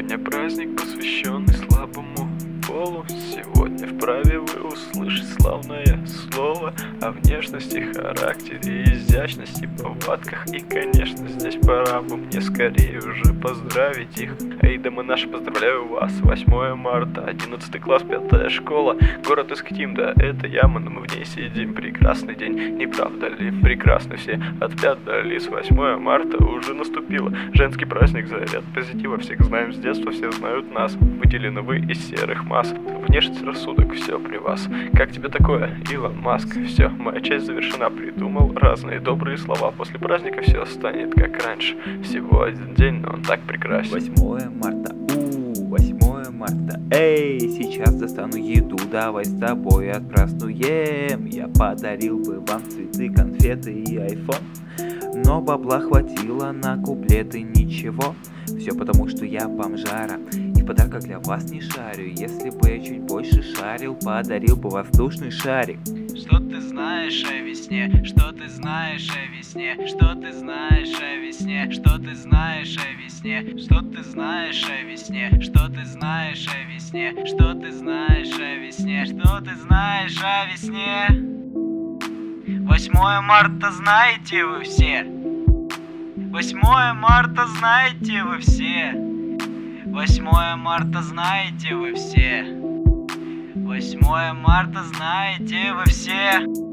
Сегодня праздник, посвященный слабому полу. Сегодня вправе вы услышать славное слово о внешности, характере, изящности, повадках. И, конечно, здесь пора бы мне скорее уже поздравить их. Эй, дамы наши, поздравляю вас! 8 марта, 11 класс, 5 школа, город Искитим, да, это яма, но мы в ней сидим. Прекрасный день, не правда ли? Прекрасны все, отпят дали. С 8 марта уже наступило. Женский праздник, заряд позитива. Всех знаем с детства, все знают нас. Выделены вы из серых масс. Внешность, рассудок, все при вас. Как тебе такое, Илон Маск? Все, моя часть завершена. Придумал разные добрые слова. После праздника все станет как раньше. Всего один день, но он так прекрасен. 8 марта, 8 марта. Эй, сейчас достану еду, давай с тобой отпразднуем. Я подарил бы вам цветы, конфеты и айфон, но бабла хватило на куплеты ничего. Все потому, что я бомжара и в подарках для вас не шарю. Если бы я чуть больше шарил, подарил бы воздушный шарик. Что ты знаешь о весне? Что ты знаешь о весне? Что ты знаешь о весне? Что ты знаешь о весне? Что ты знаешь о весне? Что ты знаешь о весне? Что ты знаешь о весне? Что ты знаешь о весне? 8 марта знаете вы все. 8 марта знаете вы все. 8 марта знаете вы все. 8 марта знаете вы все.